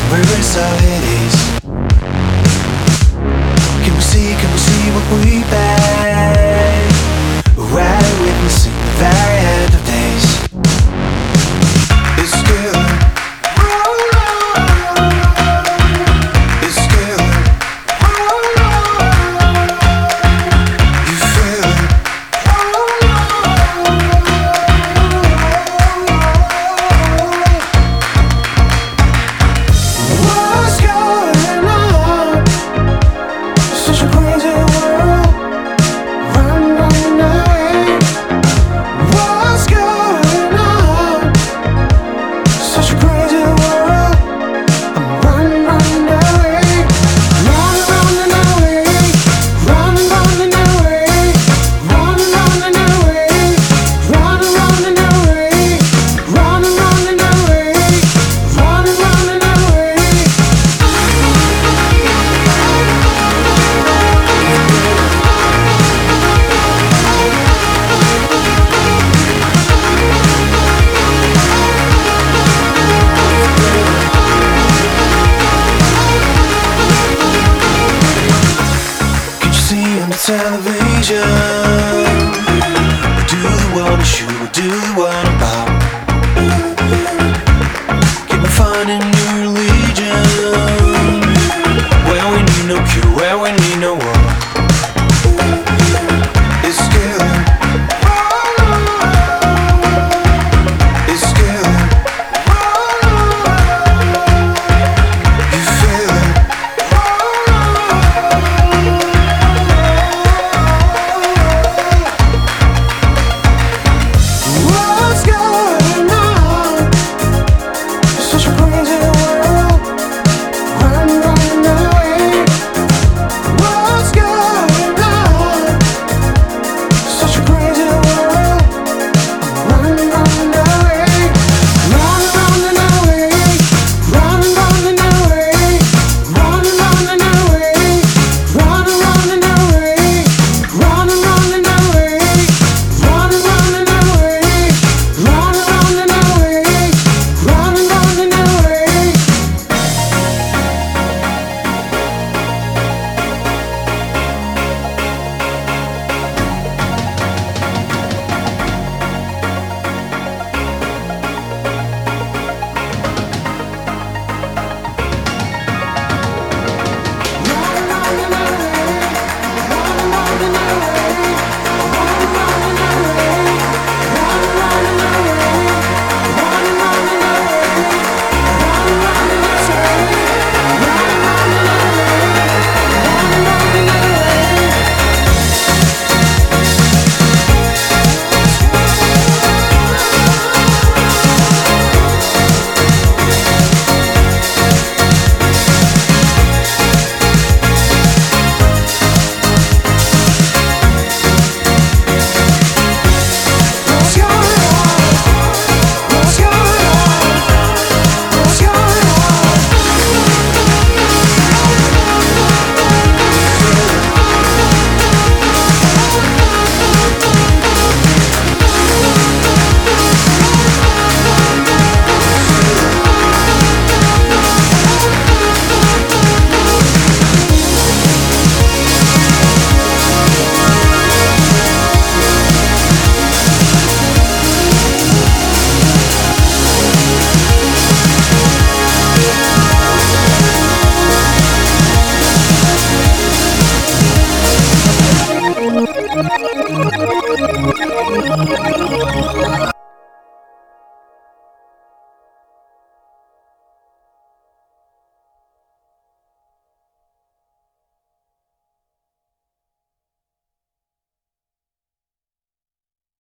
Reverse our Hades. Can we see what we made? Right witnessing the very end of days. It's still, it's still, you feel it. What's going on? Such a crazy world, running away. What's going on? Such a crazy world, I'm running away. Running away, running away, running away, running away, running away, running away. Can you see on the television? What do they wanna shoot? What do they wanna pop?